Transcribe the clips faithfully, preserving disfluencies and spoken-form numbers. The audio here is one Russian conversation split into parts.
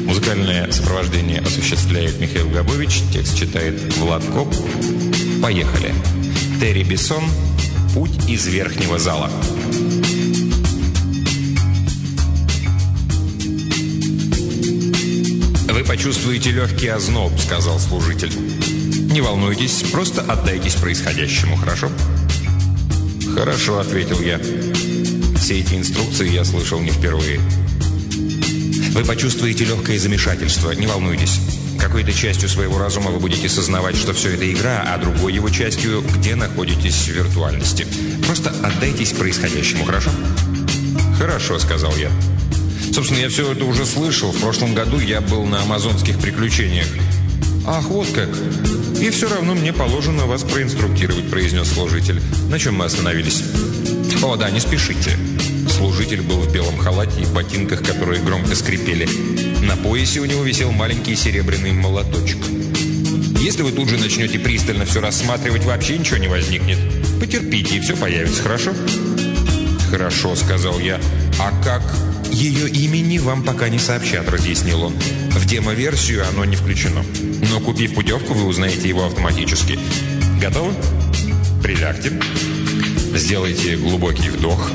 Музыкальное сопровождение осуществляет Михаил Габович, текст читает Влад Коп. Поехали. Терри Бессон. Путь из верхнего зала. «Вы почувствуете легкий озноб», — сказал служитель. «Не волнуйтесь, просто отдайтесь происходящему, хорошо?» «Хорошо», — ответил я. Все эти инструкции я слышал не впервые. «Вы почувствуете легкое замешательство, не волнуйтесь. Какой-то частью своего разума вы будете сознавать, что все это игра, а другой его частью, где находитесь в виртуальности. Просто отдайтесь происходящему, хорошо?» «Хорошо», — сказал я. «Собственно, я все это уже слышал. В прошлом году я был на амазонских приключениях». «Ах, вот как! И все равно мне положено вас проинструктировать», — произнес служитель. «На чем мы остановились?» «О, да, не спешите». Служитель был в белом халате и ботинках, которые громко скрипели. На поясе у него висел маленький серебряный молоточек. «Если вы тут же начнете пристально все рассматривать, вообще ничего не возникнет. Потерпите, и все появится, хорошо?» «Хорошо», — сказал я. «А как?» «Ее имени вам пока не сообщат», — разъяснил он. «В демо-версию оно не включено. Но купив путевку, вы узнаете его автоматически. Готовы? Прилягте. Сделайте глубокий вдох».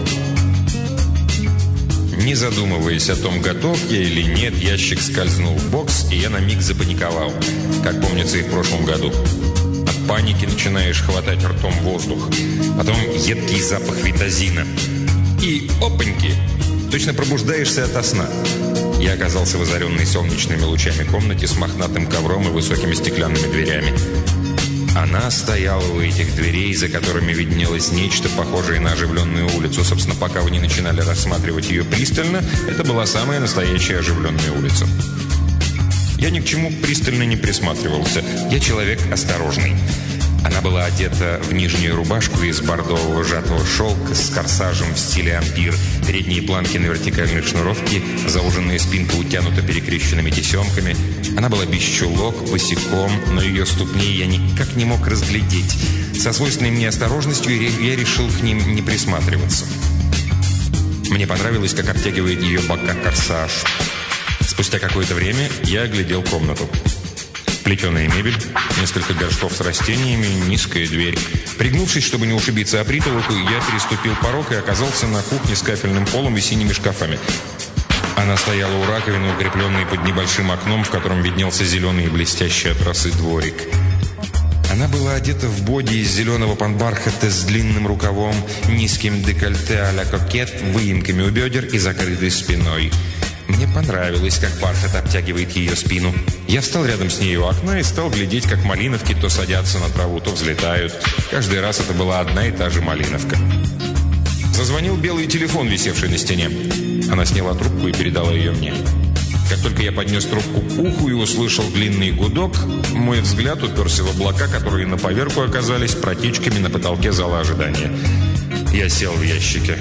Не задумываясь о том, готов я или нет, ящик скользнул в бокс, и я на миг запаниковал, как помнится и в прошлом году. От паники начинаешь хватать ртом воздух. Потом едкий запах витазина. И опаньки! Точно пробуждаешься ото сна. Я оказался в озаренной солнечными лучами комнате с мохнатым ковром и высокими стеклянными дверями. Она стояла у этих дверей, за которыми виднелось нечто похожее на оживленную улицу. Собственно, пока вы не начинали рассматривать ее пристально, это была самая настоящая оживленная улица. Я ни к чему пристально не присматривался. Я человек осторожный. Она была одета в нижнюю рубашку из бордового сжатого шелка с корсажем в стиле ампир, передние планки на вертикальной шнуровке, зауженная спинка утянута перекрещенными тесемками. Она была без чулок, босиком, но ее ступни я никак не мог разглядеть. Со свойственной мне осторожностью я решил к ним не присматриваться. Мне понравилось, как обтягивает ее бока корсаж. Спустя какое-то время я оглядел комнату. Плетеная мебель, несколько горшков с растениями, низкая дверь. Пригнувшись, чтобы не ушибиться о притолоку, я переступил порог и оказался на кухне с кафельным полом и синими шкафами. Она стояла у раковины, укрепленной под небольшим окном, в котором виднелся зеленый и блестящий от росы дворик. Она была одета в боди из зеленого панбархата с длинным рукавом, низким декольте а-ля кокет, выемками у бедер и закрытой спиной. Мне понравилось, как бархат обтягивает ее спину. Я встал рядом с ней у окна и стал глядеть, как малиновки то садятся на траву, то взлетают. Каждый раз это была одна и та же малиновка. Зазвонил белый телефон, висевший на стене. Она сняла трубку и передала ее мне. Как только я поднес трубку к уху и услышал длинный гудок, мой взгляд уперся в облака, которые на поверку оказались протечками на потолке зала ожидания. Я сел в ящике.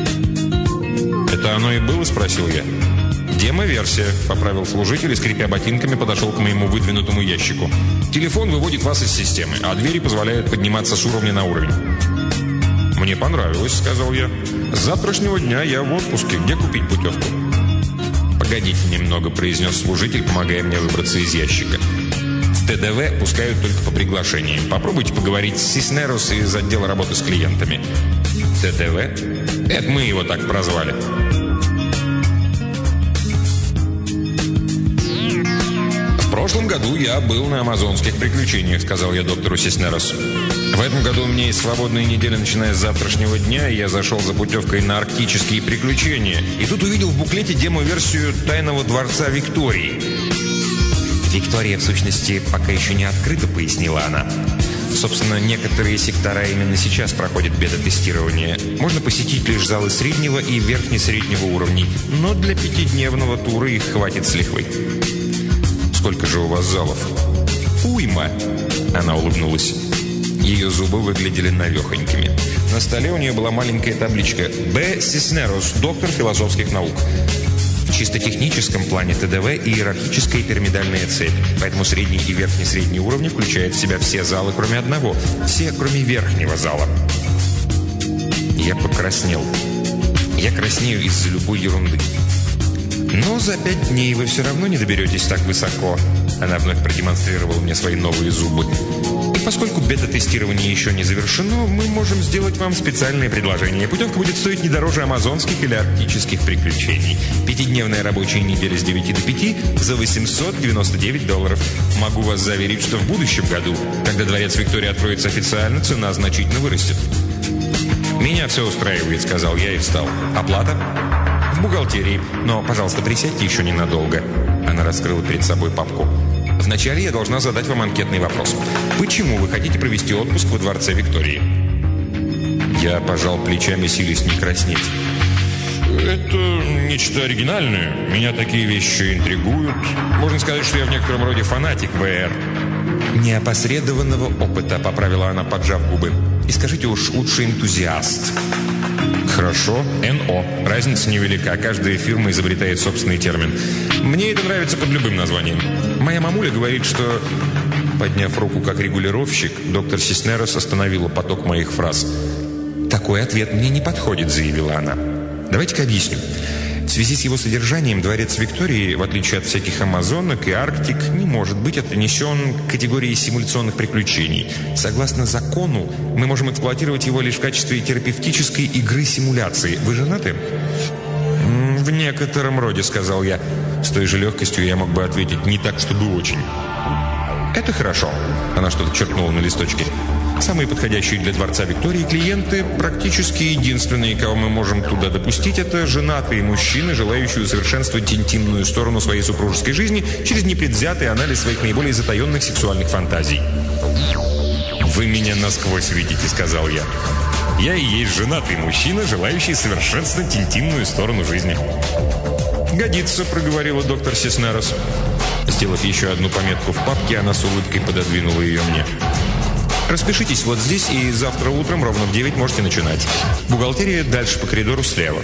«Это оно и было?» – спросил я. «Демо-версия», — поправил служитель и, скрипя ботинками, подошел к моему выдвинутому ящику. «Телефон выводит вас из системы, а двери позволяют подниматься с уровня на уровень». «Мне понравилось», — сказал я. «С завтрашнего дня я в отпуске. Где купить путевку?» «Погодите немного», — произнес служитель, помогая мне выбраться из ящика. «В ТДВ пускают только по приглашениям. Попробуйте поговорить с Сиснерос из отдела работы с клиентами». «ТДВ? Это мы его так прозвали». «В прошлом году я был на амазонских приключениях», — сказал я доктору Сиснерос. «В этом году у меня есть свободная неделя, начиная с завтрашнего дня, и я зашел за путевкой на арктические приключения. И тут увидел в буклете демо-версию «Тайного дворца Виктории». «Виктория, в сущности, пока еще не открыта», — пояснила она. «Собственно, некоторые сектора именно сейчас проходят бета-тестирование. Можно посетить лишь залы среднего и верхне-среднего уровней, но для пятидневного тура их хватит с лихвой». «Сколько же у вас залов?» «Уйма!» Она улыбнулась. Ее зубы выглядели навехонькими. На столе у нее была маленькая табличка «Б. Сиснерос, доктор философских наук». В чисто техническом плане ТДВ – иерархическая пирамидальная цепь, поэтому средний и верхний-средний уровни включают в себя все залы, кроме одного. Все, кроме верхнего зала. Я покраснел. Я краснею из-за любой ерунды. Но за пять дней вы все равно не доберетесь так высоко. Она вновь продемонстрировала мне свои новые зубы. И поскольку бета-тестирование еще не завершено, мы можем сделать вам специальное предложение. Путевка будет стоить не дороже амазонских или арктических приключений. Пятидневная рабочая неделя с девяти до пяти за восемьсот девяносто девять долларов. Могу вас заверить, что в будущем году, когда дворец Виктории откроется официально, цена значительно вырастет. «Меня все устраивает», — сказал я и встал. «Оплата?» «В бухгалтерии. Но, пожалуйста, присядьте еще ненадолго». Она раскрыла перед собой папку. «Вначале я должна задать вам анкетный вопрос. Почему вы хотите провести отпуск во дворце Виктории?» Я пожал плечами, силясь не краснеть. «Это нечто оригинальное. Меня такие вещи интригуют. Можно сказать, что я в некотором роде фанатик ВР». «Неопосредованного опыта», — поправила она, поджав губы. «И скажите уж, лучше энтузиаст». «Хорошо. эн о. Разница невелика. Каждая фирма изобретает собственный термин. Мне это нравится под любым названием. Моя мамуля говорит, что...» Подняв руку как регулировщик, доктор Сиснерос остановила поток моих фраз. «Такой ответ мне не подходит», — заявила она. «Давайте-ка объясню. В связи с его содержанием дворец Виктории, в отличие от всяких амазонок и арктик, не может быть отнесен к категории симуляционных приключений. Согласно закону, мы можем эксплуатировать его лишь в качестве терапевтической игры симуляции. Вы женаты?» «В некотором роде», — сказал я. С той же легкостью я мог бы ответить «не так, чтобы очень». «Это хорошо», — она что-то черкнула на листочке. «Самые подходящие для дворца Виктории клиенты, практически единственные, кого мы можем туда допустить, это женатые мужчины, желающие усовершенствовать интимную сторону своей супружеской жизни через непредвзятый анализ своих наиболее затаенных сексуальных фантазий». «Вы меня насквозь видите», — сказал я. «Я и есть женатый мужчина, желающий совершенствовать интимную сторону жизни». «Годится», — проговорила доктор Сиснерос. Сделав еще одну пометку в папке, она с улыбкой пододвинула ее мне. «Распишитесь вот здесь, и завтра утром ровно в девять можете начинать. Бухгалтерия дальше по коридору слева».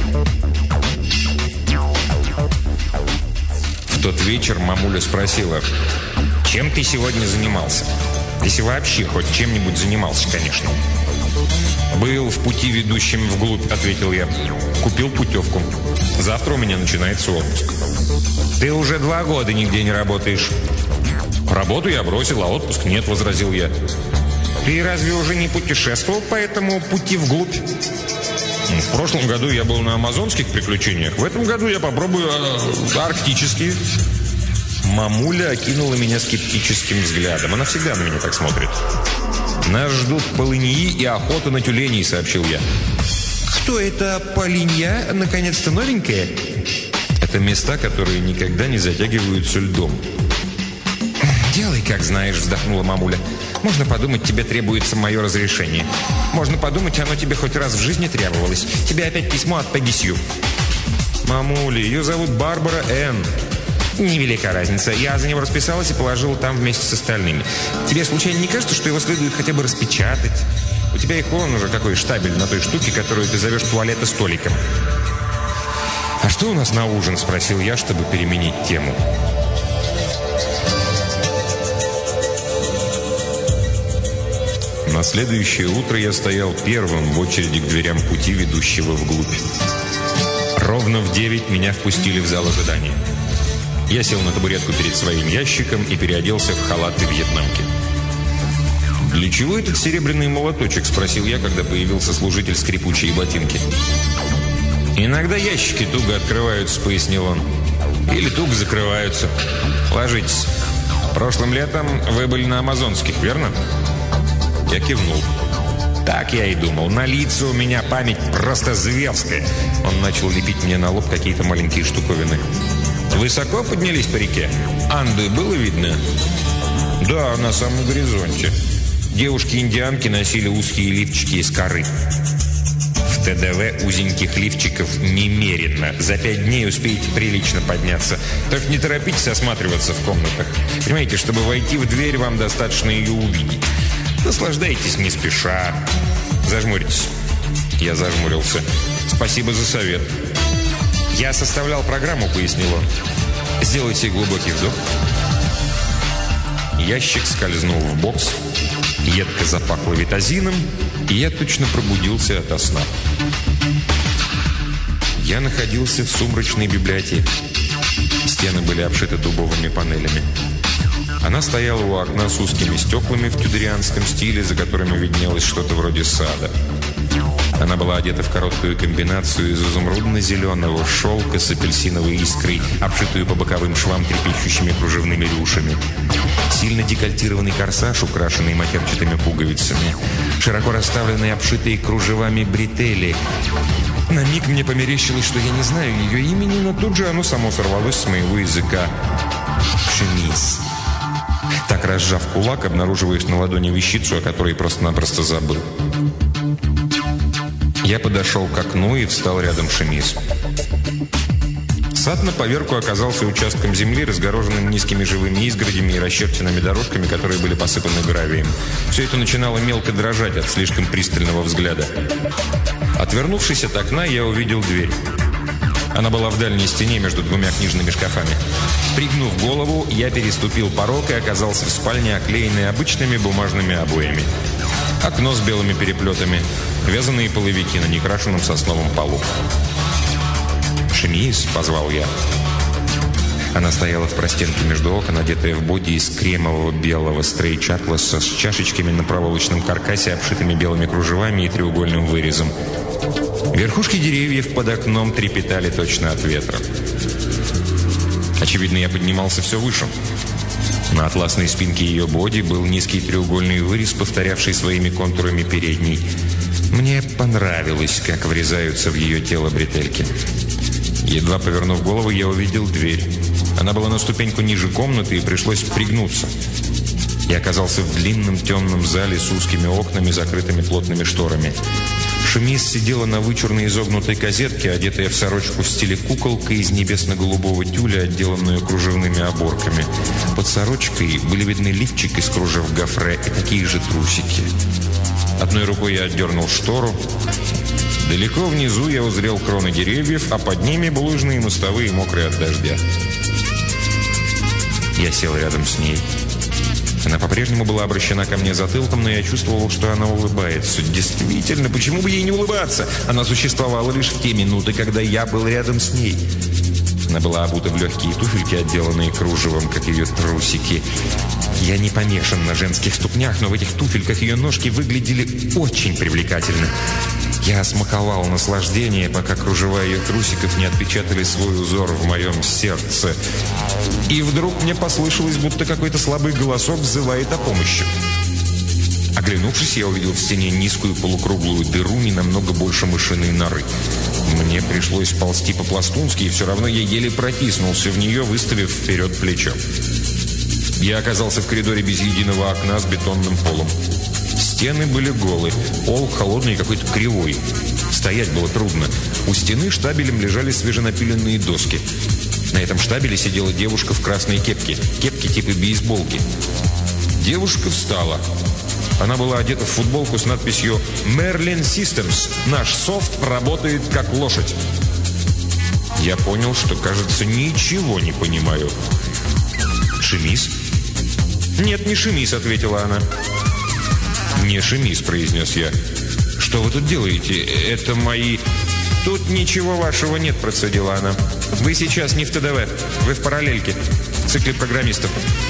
В тот вечер мамуля спросила: «Чем ты сегодня занимался? Если вообще хоть чем-нибудь занимался, конечно». «Был в пути, ведущем вглубь», — ответил я. «Купил путевку. Завтра у меня начинается отпуск». «Ты уже два года нигде не работаешь». «Работу я бросил, а отпуск нет», — возразил я. «Ты разве уже не путешествовал по этому пути вглубь?» «В прошлом году я был на амазонских приключениях. В этом году я попробую э, арктические». Мамуля окинула меня скептическим взглядом. Она всегда на меня так смотрит. «Нас ждут полыньи и охота на тюленей», — сообщил я. «Кто это полынья? Наконец-то новенькая?» «Это места, которые никогда не затягиваются льдом». «Делай, как знаешь», — вздохнула мамуля. «Можно подумать, тебе требуется мое разрешение. Можно подумать, оно тебе хоть раз в жизни требовалось. Тебе опять письмо от Пегги Сью». «Мамуля, ее зовут Барбара Энн». «Невелика разница. Я за него расписалась и положила там вместе с остальными. Тебе случайно не кажется, что его следует хотя бы распечатать? У тебя их вон уже какой штабель на той штуке, которую ты зовешь туалета столиком». «А что у нас на ужин?» — спросил я, чтобы переменить тему. На следующее утро я стоял первым в очереди к дверям пути, ведущего вглубь. Ровно в девять меня впустили в зал ожидания. Я сел на табуретку перед своим ящиком и переоделся в халат и вьетнамки. «Для чего этот серебряный молоточек?» — спросил я, когда появился служитель скрипучей ботинки. «Иногда ящики туго открываются», — пояснил он. «Или туго закрываются. Ложитесь. Прошлым летом вы были на амазонских, верно?» Я кивнул. «Так я и думал. На лица у меня память просто зверская». Он начал лепить мне на лоб какие-то маленькие штуковины. «Высоко поднялись по реке? Анды было видно?» «Да, на самом горизонте. Девушки-индианки носили узкие лифчики из коры». «В ТДВ узеньких лифчиков немерено. За пять дней успеете прилично подняться. Только не торопитесь осматриваться в комнатах. Понимаете, чтобы войти в дверь, вам достаточно ее увидеть. Наслаждайтесь не спеша. Зажмуритесь». Я зажмурился. «Спасибо за совет». «Я составлял программу», — пояснил он. «Сделайте глубокий вдох». Ящик скользнул в бокс, едко запахло витазином, и я точно пробудился ото сна. Я находился в сумрачной библиотеке. Стены были обшиты дубовыми панелями. Она стояла у окна с узкими стеклами в тюдорианском стиле, за которыми виднелось что-то вроде сада. Она была одета в короткую комбинацию из изумрудно-зеленого шелка с апельсиновой искрой, обшитую по боковым швам трепещущими кружевными рюшами. Сильно декольтированный корсаж, украшенный матерчатыми пуговицами. Широко расставленные, обшитые кружевами бретели. На миг мне померещилось, что я не знаю ее имени, но тут же оно само сорвалось с моего языка. Шемис. Так, разжав кулак, обнаруживаешь на ладони вещицу, о которой просто-напросто забыл. Я подошел к окну и встал рядом с Шемис. Сад на поверку оказался участком земли, разгороженным низкими живыми изгородями и расчерченными дорожками, которые были посыпаны гравием. Все это начинало мелко дрожать от слишком пристального взгляда. Отвернувшись от окна, я увидел дверь. Она была в дальней стене между двумя книжными шкафами. Пригнув голову, я переступил порог и оказался в спальне, оклеенной обычными бумажными обоями. Окно с белыми переплетами, вязаные половики на некрашенном сосновом полу. «Шемис», — позвал я. Она стояла в простенке между окон, одетая в боди из кремового белого стрейч-атласа с чашечками на проволочном каркасе, обшитыми белыми кружевами и треугольным вырезом. Верхушки деревьев под окном трепетали точно от ветра. Очевидно, я поднимался все выше. На атласной спинке ее боди был низкий треугольный вырез, повторявший своими контурами передний. Мне понравилось, как врезаются в ее тело бретельки. Едва повернув голову, я увидел дверь. Она была на ступеньку ниже комнаты, и пришлось пригнуться. Я оказался в длинном темном зале с узкими окнами, закрытыми плотными шторами. Шемис сидела на вычурной изогнутой козетке, одетая в сорочку в стиле куколка из небесно-голубого тюля, отделанную кружевными оборками. Под сорочкой были видны лифчик из кружев гофре и такие же трусики. Одной рукой я отдернул штору. Далеко внизу я узрел кроны деревьев, а под ними булыжные мостовые, мокрые от дождя. Я сел рядом с ней. Она по-прежнему была обращена ко мне затылком, но я чувствовал, что она улыбается. Действительно, почему бы ей не улыбаться? Она существовала лишь в те минуты, когда я был рядом с ней. Она была обута в легкие туфельки, отделанные кружевом, как ее трусики. Я не помешан на женских ступнях, но в этих туфельках ее ножки выглядели очень привлекательно. Я смаковал наслаждение, пока кружева ее трусиков не отпечатали свой узор в моем сердце. И вдруг мне послышалось, будто какой-то слабый голосок взывает о помощи. Оглянувшись, я увидел в стене низкую полукруглую дыру, не намного больше мышиной норы. Мне пришлось ползти по-пластунски, и все равно я еле протиснулся в нее, выставив вперед плечо. Я оказался в коридоре без единого окна с бетонным полом. Стены были голые, пол холодный и какой-то кривой. Стоять было трудно. У стены штабелем лежали свеженапиленные доски. На этом штабеле сидела девушка в красной кепке. Кепке типа бейсболки. Девушка встала. Она была одета в футболку с надписью «Merlin Systems. Наш софт работает как лошадь». Я понял, что, кажется, ничего не понимаю. «Шемис?» «Нет, не Шемис», — ответила она. «Не Шемис», — произнес я. «Что вы тут делаете? Это мои...» «Тут ничего вашего нет», — процедила она. «Вы сейчас не в ТДВ. Вы в параллельке. В цикле программистов».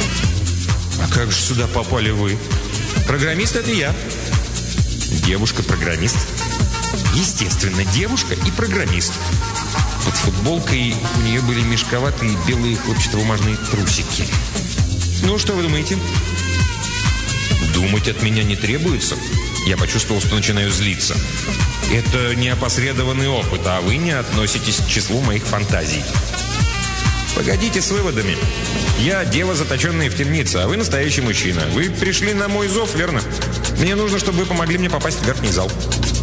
«А как же сюда попали вы?» «Программист — это я». «Девушка-программист?» «Естественно, девушка и программист». Под футболкой у нее были мешковатые белые хлопчатобумажные трусики. «Ну, что вы думаете?» «Думать от меня не требуется». Я почувствовал, что начинаю злиться. «Это неопосредованный опыт, а вы не относитесь к числу моих фантазий». «Погодите с выводами. Я дева, заточенная в темнице, а вы настоящий мужчина. Вы пришли на мой зов, верно? Мне нужно, чтобы вы помогли мне попасть в верхний зал».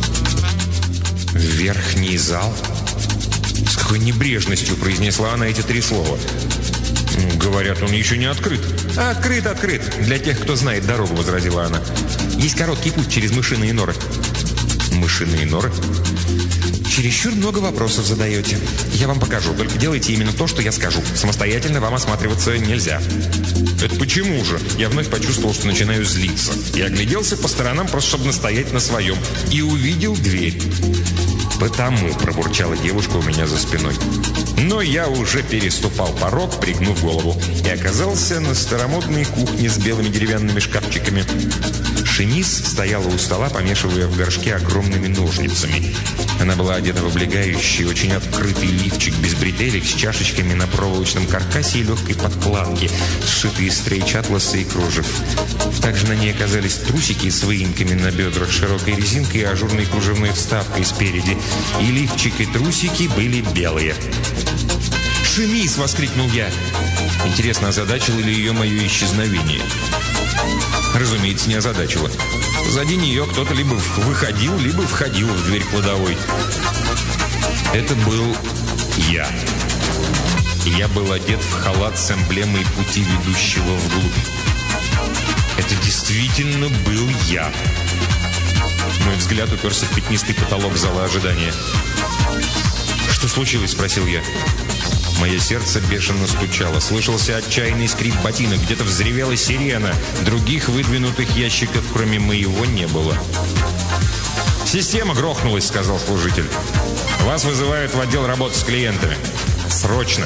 «Верхний зал?» С какой небрежностью произнесла она эти три слова. Ну, говорят, он еще не открыт. «Открыт, открыт. Для тех, кто знает дорогу», — возразила она. «Есть короткий путь через мышиные норы». «Мышиные норы?» «Чересчур много вопросов задаете. Я вам покажу. Только делайте именно то, что я скажу. Самостоятельно вам осматриваться нельзя». «Это почему же?» Я вновь почувствовал, что начинаю злиться. Я огляделся по сторонам, просто чтобы настоять на своем. И увидел дверь. «Потому», – пробурчала девушка у меня за спиной. Но я уже переступал порог, пригнув голову, и оказался на старомодной кухне с белыми деревянными шкафчиками. Шемис стояла у стола, помешивая в горшке огромными ножницами. Она была одета в облегающий, очень открытый лифчик без бретелек с чашечками на проволочном каркасе и легкой подкладке, сшитые из стрейч-атласа и кружев. Также на ней оказались трусики с выемками на бедрах, широкой резинкой и ажурной кружевной вставкой спереди. И лифчик, и трусики были белые. «Шемис!» – воскликнул я. Интересно, озадачило ли ее мое исчезновение? Разумеется, не озадачило. Сзади нее кто-то либо выходил, либо входил в дверь кладовой. Это был я. Я был одет в халат с эмблемой пути, ведущего вглубь. Это действительно был я. Мой взгляд уперся в пятнистый потолок зала ожидания. «Что случилось?» – спросил я. Мое сердце бешено стучало. Слышался отчаянный скрип ботинок. Где-то взревела сирена. Других выдвинутых ящиков, кроме моего, не было. «Система грохнулась», – сказал служитель. «Вас вызывают в отдел работы с клиентами. Срочно!»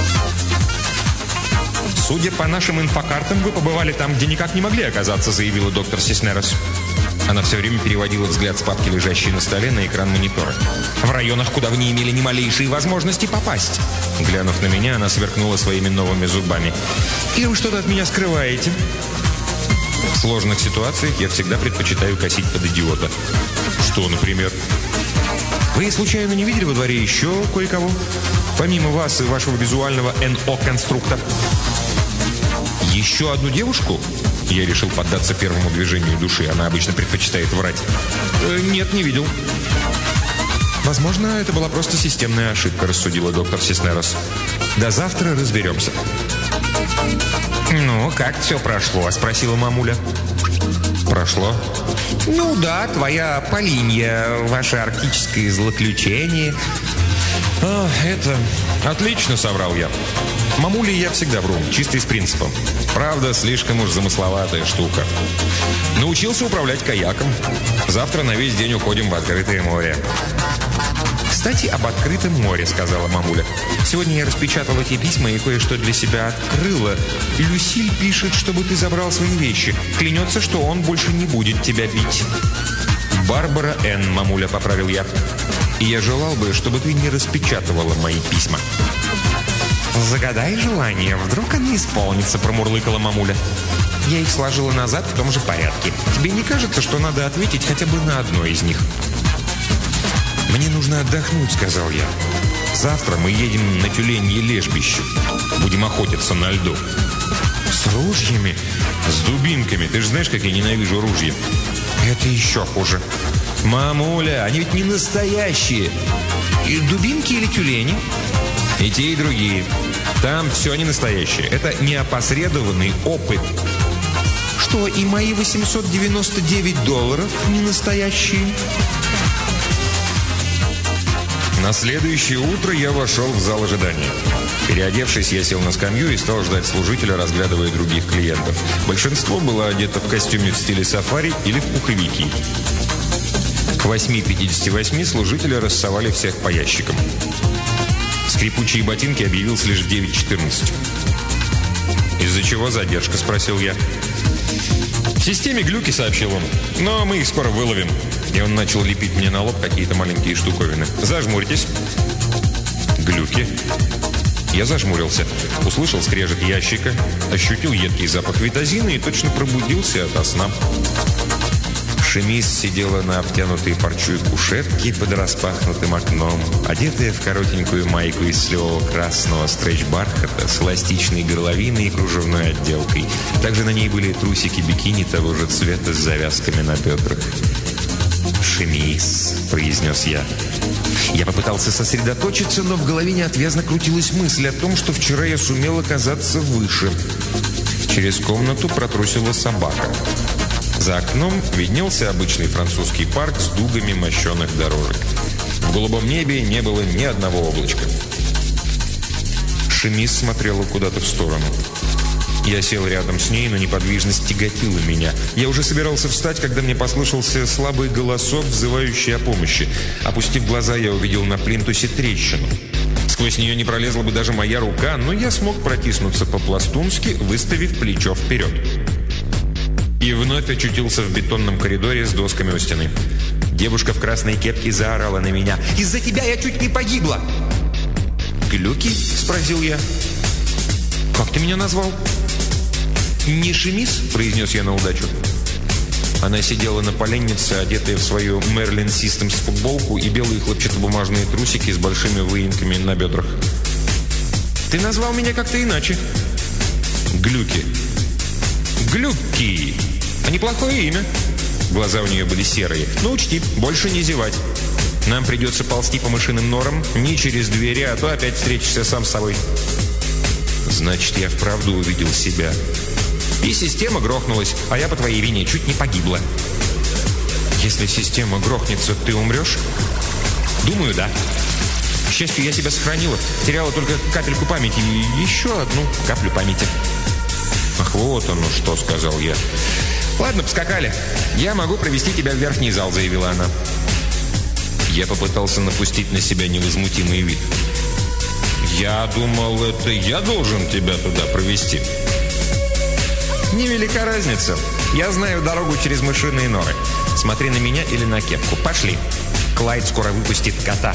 «Судя по нашим инфокартам, вы побывали там, где никак не могли оказаться», – заявила доктор Сиснерос. Она все время переводила взгляд с папки, лежащей на столе, на экран монитора. «В районах, куда вы не имели ни малейшей возможности попасть». Глянув на меня, она сверкнула своими новыми зубами. «Или вы что-то от меня скрываете?» В сложных ситуациях я всегда предпочитаю косить под идиота. «Что, например?» «Вы случайно не видели во дворе еще кое-кого? Помимо вас и вашего визуального эн о-конструктора?» «Еще одну девушку?» Я решил поддаться первому движению души. Она обычно предпочитает врать. Э, «Нет, не видел». «Возможно, это была просто системная ошибка», – рассудила доктор Сиснерос. «До завтра разберемся». «Ну, как все прошло?» – спросила мамуля. «Прошло?» «Ну да, твоя Полинья, ваше арктическое злоключение». «А, это... Отлично», – соврал я. Мамуле я всегда вру, чисто из принципа. Правда, слишком уж замысловатая штука. Научился управлять каяком. Завтра на весь день уходим в открытое море. «Кстати, об открытом море», — сказала мамуля. «Сегодня я распечатала эти письма и кое-что для себя открыла. Люсиль пишет, чтобы ты забрал свои вещи. Клянется, что он больше не будет тебя бить». «Барбара Н», — мамуля, поправил я. «И я желал бы, чтобы ты не распечатывала мои письма». «Загадай желание, вдруг оно исполнится», — промурлыкала мамуля. «Я их сложила назад в том же порядке. Тебе не кажется, что надо ответить хотя бы на одно из них?» «Мне нужно отдохнуть», — сказал я. «Завтра мы едем на тюленье лежбище. Будем охотиться на льду». «С ружьями?» «С дубинками. Ты же знаешь, как я ненавижу ружья». «Это еще хуже». «Мамуля, они ведь не настоящие». И дубинки или тюлени?» «И те, и другие. Там все не настоящее. Это неопосредованный опыт». «Что, и мои восемьсот девяносто девять долларов не настоящие?» На следующее утро я вошел в зал ожидания. Переодевшись, я сел на скамью и стал ждать служителя, разглядывая других клиентов. Большинство было одето в костюме в стиле сафари или в пуховики. К восьми пятидесяти восьми служители рассовали всех по ящикам. Скрипучие ботинки объявился лишь в девять четырнадцать. «Из-за чего задержка?» – спросил я. «В системе глюки», – сообщил он. «Но мы их скоро выловим». И он начал лепить мне на лоб какие-то маленькие штуковины. «Зажмурьтесь». Глюки. Я зажмурился. Услышал скрежет ящика, ощутил едкий запах витазина и точно пробудился ото сна. Шемис сидела на обтянутой парчой кушетке под распахнутым окном, одетая в коротенькую майку из сливого красного стрейч-бархата с эластичной горловиной и кружевной отделкой. Также на ней были трусики-бикини того же цвета с завязками на бедрах. «Шемис», — произнес я. Я попытался сосредоточиться, но в голове неотвязно крутилась мысль о том, что вчера я сумел оказаться выше. Через комнату протрусила собака. За окном виднелся обычный французский парк с дугами мощеных дорожек. В голубом небе не было ни одного облачка. Шемис смотрела куда-то в сторону. Я сел рядом с ней, но неподвижность тяготила меня. Я уже собирался встать, когда мне послышался слабый голосок, взывающий о помощи. Опустив глаза, я увидел на плинтусе трещину. Сквозь нее не пролезла бы даже моя рука, но я смог протиснуться по-пластунски, выставив плечо вперед. И вновь очутился в бетонном коридоре с досками у стены. Девушка в красной кепке заорала на меня. «Из-за тебя я чуть не погибла!» «Глюки?» – спросил я. «Как ты меня назвал?» «Не Шемис?» – произнес я на удачу. Она сидела на поленнице, одетая в свою Merlin Systems футболку и белые хлопчатобумажные трусики с большими выемками на бедрах. «Ты назвал меня как-то иначе». «Глюки». «Глюки! А неплохое имя». Глаза у нее были серые. «Ну, учти, больше не зевать. Нам придется ползти по мышиным норам, не через двери, а то опять встретишься сам с собой». Значит, я вправду увидел себя. И система грохнулась, а я по твоей вине чуть не погибла. Если система грохнется, ты умрешь? Думаю, да. К счастью, я себя сохранила. Теряла только капельку памяти и еще одну каплю памяти. Ах, вот оно что, сказал я. Ладно, поскакали. Я могу провести тебя в верхний зал, заявила она. Я попытался напустить на себя невозмутимый вид. Я думал, это я должен тебя туда провести. Невелика разница. Я знаю дорогу через мышиные норы. Смотри на меня или на кепку. Пошли. Клайд скоро выпустит кота.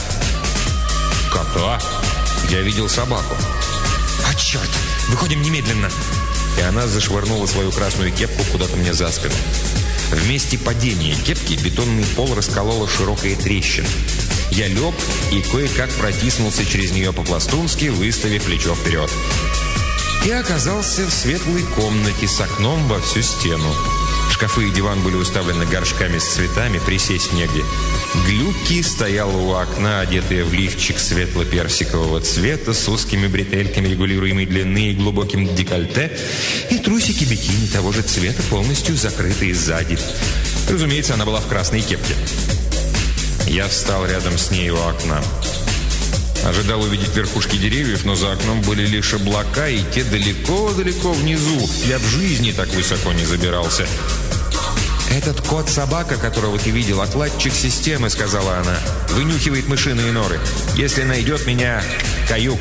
Кота? Я видел собаку. А черт! Выходим немедленно. И она зашвырнула свою красную кепку куда-то мне за спину. В месте падения кепки бетонный пол расколола широкая трещина. Я лег и кое-как протиснулся через нее по-пластунски, выставив плечо вперед. И оказался в светлой комнате с окном во всю стену. Шкафы и диван были уставлены горшками с цветами, присесть негде. Глюки стояла у окна, одетая в лифчик светло-персикового цвета, с узкими бретельками регулируемой длины и глубоким декольте, и трусики бикини того же цвета, полностью закрытые сзади. Разумеется, она была в красной кепке. Я встал рядом с ней у окна. Ожидал увидеть верхушки деревьев, но за окном были лишь облака, и те далеко-далеко внизу. Я в жизни так высоко не забирался. «Этот кот-собака, которого ты видел, отладчик системы», — сказала она. «Вынюхивает мышиные норы. Если найдет меня, каюк».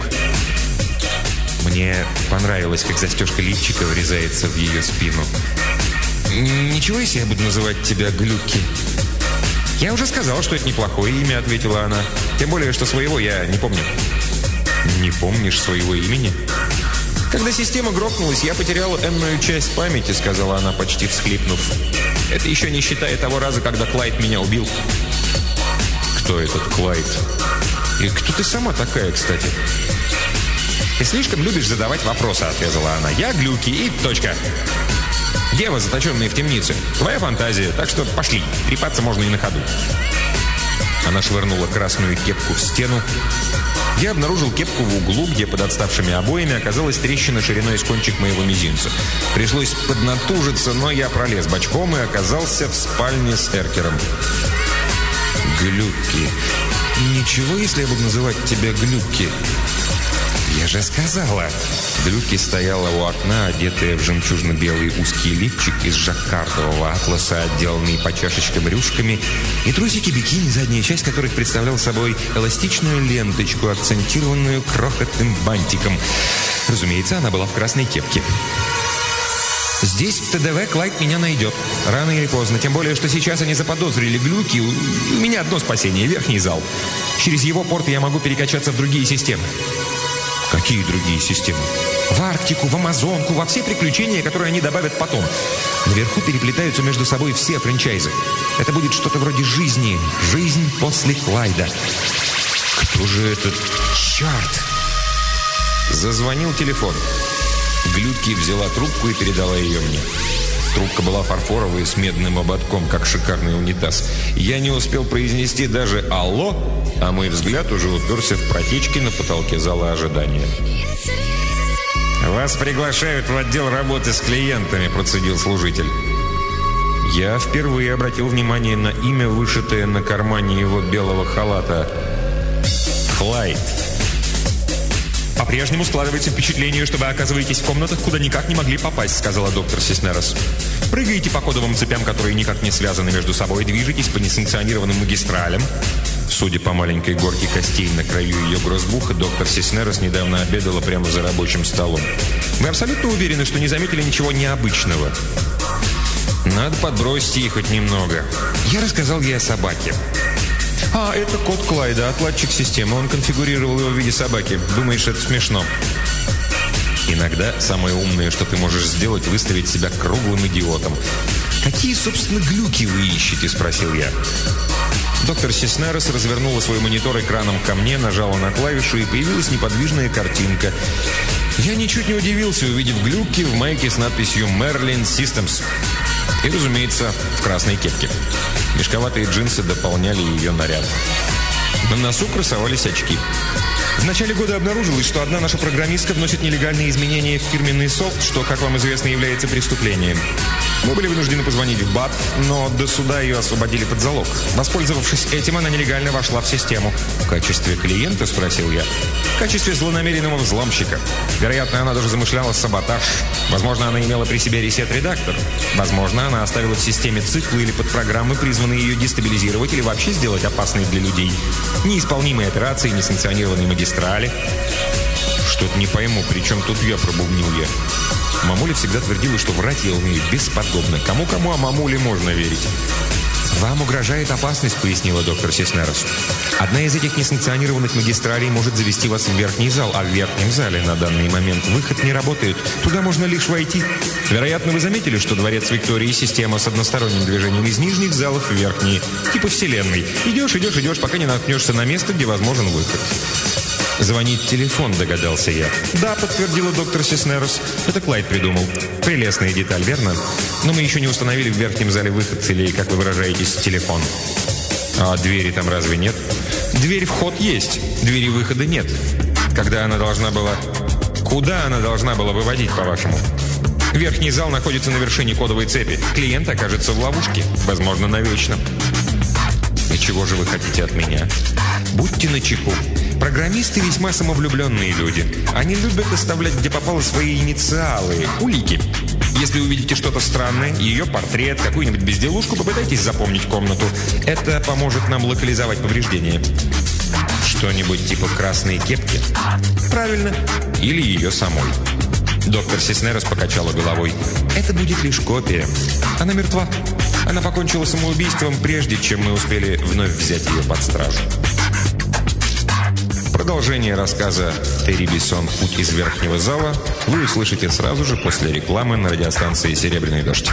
Мне понравилось, как застежка лифчика врезается в ее спину. «Ничего, если я буду называть тебя Глюки?» «Я уже сказал, что это неплохое имя», — ответила она. «Тем более, что своего я не помню». «Не помнишь своего имени?» «Когда система грохнулась, я потеряла энную часть памяти», — сказала она, почти всхлипнув. «Это еще не считая того раза, когда Клайд меня убил». «Кто этот Клайд? И кто ты сама такая, кстати?» «Ты слишком любишь задавать вопросы», — отрезала она. «Я Глюки и точка». «Дева, заточенная в темнице. Твоя фантазия, так что пошли. Трепаться можно и на ходу». Она швырнула красную кепку в стену. Я обнаружил кепку в углу, где под отставшими обоями оказалась трещина шириной с кончик моего мизинца. Пришлось поднатужиться, но я пролез бочком и оказался в спальне с Эркером. «Глюки. Ничего, если я буду называть тебя Глюки?» «Я же сказала». Глюки стояла у окна, одетая в жемчужно-белый узкий лифчик из жаккардового атласа, отделанный по чашечкам рюшками, и трусики бикини, задняя часть которых представлял собой эластичную ленточку, акцентированную крохотным бантиком. Разумеется, она была в красной кепке. «Здесь, в ТДВ, Клайд меня найдет. Рано или поздно. Тем более, что сейчас они заподозрили Глюки. У меня одно спасение — верхний зал. Через его порт я могу перекачаться в другие системы». «Какие другие системы?» «В Арктику, в Амазонку, во все приключения, которые они добавят потом. Наверху переплетаются между собой все франчайзы. Это будет что-то вроде жизни. Жизнь после Клайда». «Кто же этот? Черт!» Зазвонил телефон. Глюки взяла трубку и передала ее мне. Трубка была фарфоровая с медным ободком, как шикарный унитаз. Я не успел произнести даже «Алло», а мой взгляд уже уперся в протечки на потолке зала ожидания. «Вас приглашают в отдел работы с клиентами», – процедил служитель. Я впервые обратил внимание на имя, вышитое на кармане его белого халата. Клайд. «По-прежнему складывается впечатление, что вы оказываетесь в комнатах, куда никак не могли попасть», — сказала доктор Сиснерос. «Прыгаете по кодовым цепям, которые никак не связаны между собой, движетесь по несанкционированным магистралям». Судя по маленькой горке костей на краю ее грозбуха, доктор Сиснерос недавно обедала прямо за рабочим столом. «Вы абсолютно уверены, что не заметили ничего необычного?» «Надо подбросить ей хоть немного». Я рассказал ей о собаке. «А, это кот Клайда, отладчик системы. Он конфигурировал его в виде собаки. Думаешь, это смешно?» «Иногда самое умное, что ты можешь сделать, выставить себя круглым идиотом». «Какие, собственно, глюки вы ищете?» – спросил я. Доктор Сиснерос развернула свой монитор экраном ко мне, нажала на клавишу, и появилась неподвижная картинка. Я ничуть не удивился, увидев глюки в майке с надписью «Merlin Systems». И, разумеется, в красной кепке. Мешковатые джинсы дополняли ее наряд. На носу красовались очки. В начале года обнаружилось, что одна наша программистка вносит нелегальные изменения в фирменный софт, что, как вам известно, является преступлением. Мы были вынуждены позвонить в БАТ, но до суда ее освободили под залог. Воспользовавшись этим, она нелегально вошла в систему. «В качестве клиента?» – спросил я. «В качестве злонамеренного взломщика. Вероятно, она даже замышляла саботаж. Возможно, она имела при себе ресет-редактор. Возможно, она оставила в системе циклы или подпрограммы, призванные ее дестабилизировать или вообще сделать опасной для людей. Неисполнимые операции, несанкционированные магистрали». «Что-то не пойму, при чем тут я?» – пробубнил я. Мамуля всегда твердила, что врать я умею бесподобно. Кому-кому, а мамуле можно верить. «Вам угрожает опасность», — пояснила доктор Сиснерос. «Одна из этих несанкционированных магистралей может завести вас в верхний зал, а в верхнем зале на данный момент выход не работает. Туда можно лишь войти. Вероятно, вы заметили, что дворец Виктории — система с односторонним движением из нижних залов в верхние, типа вселенной. Идешь, идешь, идешь, пока не наткнешься на место, где возможен выход». «Звонит телефон», — догадался я. «Да», — подтвердила доктор Сиснерос. «Это Клайд придумал. Прелестная деталь, верно? Но мы еще не установили в верхнем зале выход или, как вы выражаетесь, телефон». «А двери там разве нет?» «Дверь-вход есть, двери выхода нет. Когда она должна была...» «Куда она должна была выводить, по-вашему?» «Верхний зал находится на вершине кодовой цепи. Клиент окажется в ловушке, возможно, навечно». «И чего же вы хотите от меня?» «Будьте начеку. Программисты весьма самовлюбленные люди. Они любят оставлять, где попало, свои инициалы, улики. Если увидите что-то странное, ее портрет, какую-нибудь безделушку, попытайтесь запомнить комнату. Это поможет нам локализовать повреждения». «Что-нибудь типа красной кепки?» «Правильно. Или ее самой». Доктор Сиснерос покачала головой. «Это будет лишь копия. Она мертва. Она покончила самоубийством, прежде чем мы успели вновь взять ее под стражу». Продолжение рассказа Терри Бессон «Путь из верхнего зала» вы услышите сразу же после рекламы на радиостанции «Серебряный дождь».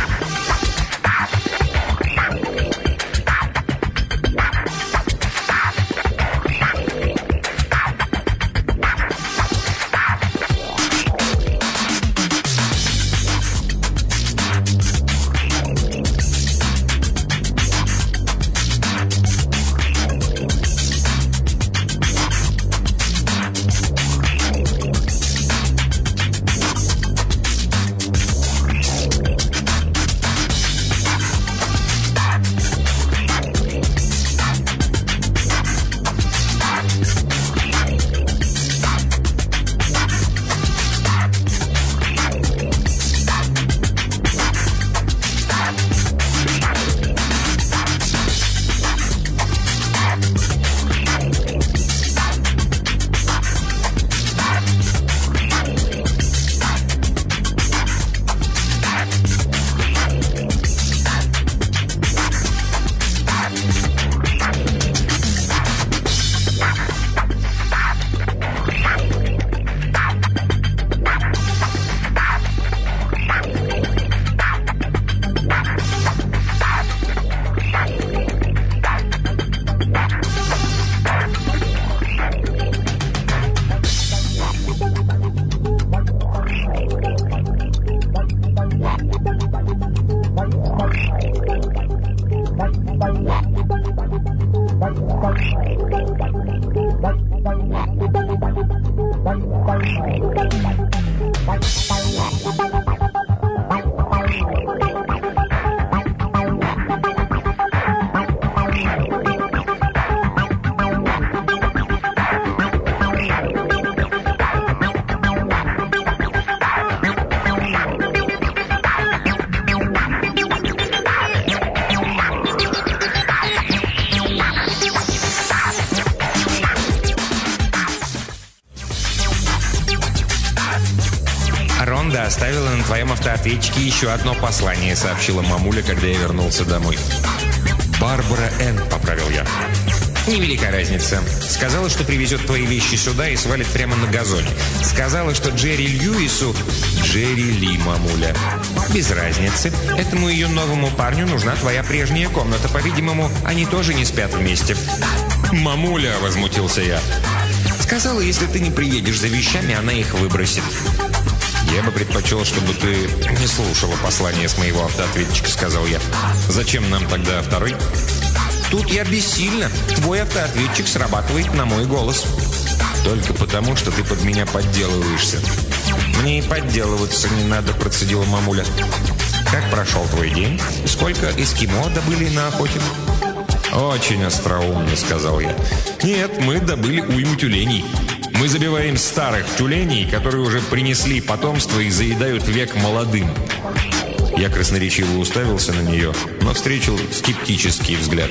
оставила на твоем автоответчике еще одно послание», — сообщила мамуля, когда я вернулся домой. «Барбара Энн», — поправил я. «Невелика разница. Сказала, что привезет твои вещи сюда и свалит прямо на газоне. Сказала, что Джерри Льюису...» «Джерри Ли, мамуля». «Без разницы. Этому ее новому парню нужна твоя прежняя комната. По-видимому, они тоже не спят вместе». «Мамуля!» — возмутился я. «Сказала, если ты не приедешь за вещами, она их выбросит». «Я бы предпочел, чтобы ты не слушала послание с моего автоответчика», — сказал я. «Зачем нам тогда второй?» «Тут я бессильна. Твой автоответчик срабатывает на мой голос». «Только потому, что ты под меня подделываешься». «Мне и подделываться не надо», — процедила мамуля. «Как прошел твой день? Сколько эскимо добыли на охоте?» «Очень остроумно», — сказал я. «Нет, мы добыли уйму тюленей. Мы забиваем старых тюленей, которые уже принесли потомство и заедают век молодым». Я красноречиво уставился на нее, но встретил скептический взгляд.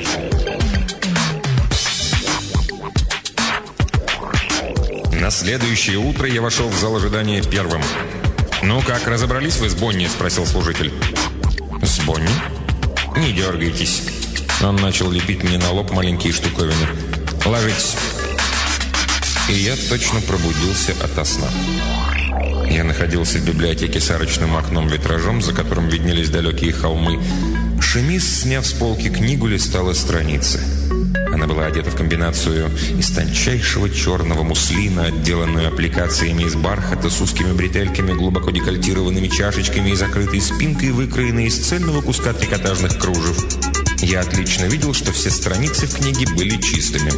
На следующее утро я вошел в зал ожидания первым. «Ну как, разобрались вы с Бонни?» – спросил служитель. «С Бонни?» «Не дергайтесь». Он начал лепить мне на лоб маленькие штуковины. «Ложитесь». И я точно пробудился ото сна. Я находился в библиотеке с арочным окном-витражом, за которым виднелись далекие холмы. Шемис, сняв с полки книгу, листала страницы. Она была одета в комбинацию из тончайшего черного муслина, отделанную аппликациями из бархата, с узкими бретельками, глубоко декольтированными чашечками и закрытой спинкой, выкроенной из цельного куска трикотажных кружев. Я отлично видел, что все страницы в книге были чистыми.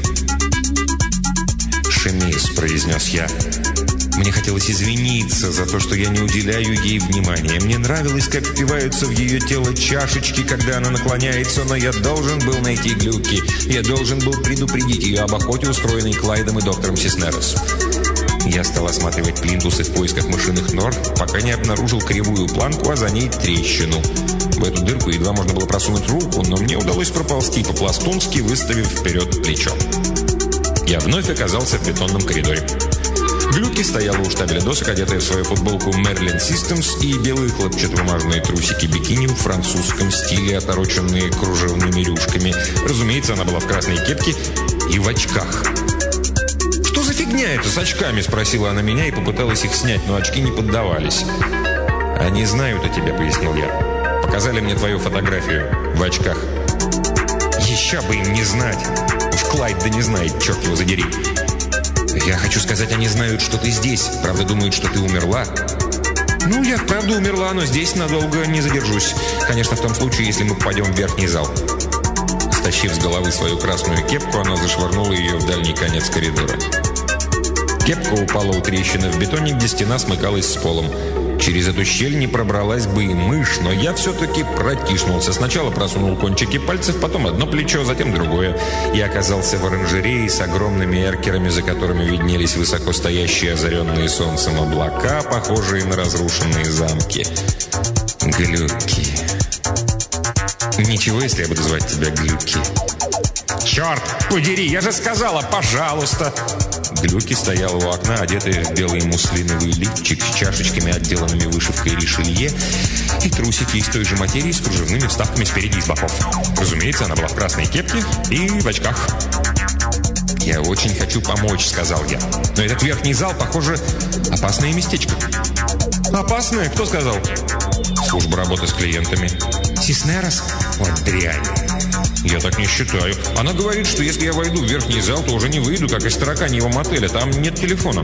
«Шемис», — произнес я. Мне хотелось извиниться за то, что я не уделяю ей внимания. Мне нравилось, как впиваются в ее тело чашечки, когда она наклоняется, но я должен был найти глюки. Я должен был предупредить ее об охоте, устроенной Клайдом и доктором Сиснерос. Я стал осматривать плинтусы в поисках мышиных нор, пока не обнаружил кривую планку, а за ней трещину. В эту дырку едва можно было просунуть руку, но мне удалось проползти по-пластунски, выставив вперед плечо. Я вновь оказался в бетонном коридоре. Глюки стояла у штабеля досок, одетая в свою футболку Merlin Systems и белые хлопчатобумажные трусики бикини в французском стиле, отороченные кружевными рюшками. Разумеется, она была в красной кепке и в очках. «Что за фигня это с очками?» – спросила она меня и попыталась их снять, но очки не поддавались. «Они знают о тебе», – пояснил я. «Показали мне твою фотографию в очках». «Еще бы им не знать! Уж Клайд да не знает, черт его задери!» «Я хочу сказать, они знают, что ты здесь. Правда, думают, что ты умерла». «Ну, я вправду умерла, но здесь надолго не задержусь. Конечно, в том случае, если мы попадем в верхний зал». Стащив с головы свою красную кепку, она зашвырнула ее в дальний конец коридора. Кепка упала у трещины в бетоне, где стена смыкалась с полом. Через эту щель не пробралась бы и мышь, но я все-таки протиснулся. Сначала просунул кончики пальцев, потом одно плечо, затем другое. Я оказался в оранжерее с огромными эркерами, за которыми виднелись высоко стоящие озаренные солнцем облака, похожие на разрушенные замки. Глюки. Ничего, если я буду звать тебя Глюки. «Черт подери, я же сказала, пожалуйста!» Глюки стояла у окна, одетая в белый муслиновый лифчик с чашечками, отделанными вышивкой ришелье, и трусики из той же материи с кружевными вставками спереди и с боков. Разумеется, она была в красной кепке и в очках. «Я очень хочу помочь», — сказал я. «Но этот верхний зал, похоже, опасное местечко». «Опасное? Кто сказал?» «Служба работы с клиентами». «Сиснерос? Вот дрянь». «Я так не считаю. Она говорит, что если я войду в верхний зал, то уже не выйду, как из тараканьего мотеля. Там нет телефона».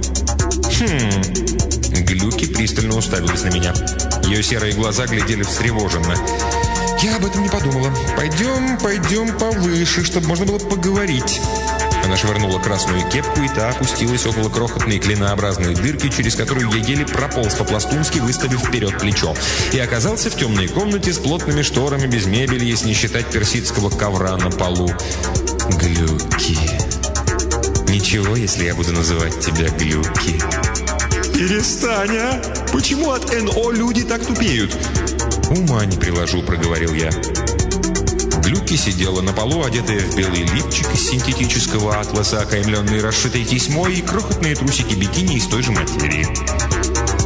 «Хм...» Глюки пристально уставилась на меня. Ее серые глаза глядели встревоженно. «Я об этом не подумала. Пойдем, пойдем повыше, чтобы можно было поговорить». Она швырнула красную кепку, и та опустилась около крохотной клинообразной дырки, через которую я еле прополз по-пластунски, выставив вперед плечо. И оказался в темной комнате с плотными шторами, без мебели, если не считать персидского ковра на полу. Глюки. Ничего, если я буду называть тебя Глюки. «Перестань, а! Почему от эн о люди так тупеют?» «Ума не приложу», — проговорил я. Глюки сидела на полу, одетая в белый лифчик из синтетического атласа, окаймленный расшитой тесьмой, и крохотные трусики бикини из той же материи.